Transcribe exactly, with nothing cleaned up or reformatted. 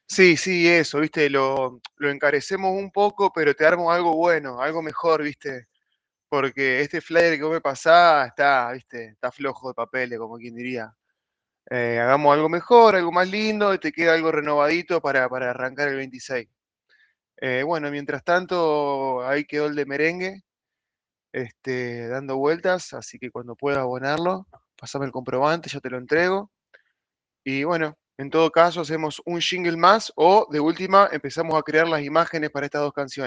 Sí, sí, eso, ¿viste? Lo lo encarecemos un poco, pero te armo algo bueno, algo mejor, ¿viste? Porque este flyer que vos me pasás está, ¿viste? Está flojo de papeles, como quien diría. Eh, hagamos algo mejor, algo más lindo y te queda algo renovadito para para arrancar el veintiséis. Eh, bueno, mientras tanto, ahí quedó el de merengue, este, dando vueltas, así que cuando puedas abonarlo, pasame el comprobante, yo te lo entrego. Y bueno, en todo caso hacemos un jingle más o de última empezamos a crear las imágenes para estas dos canciones.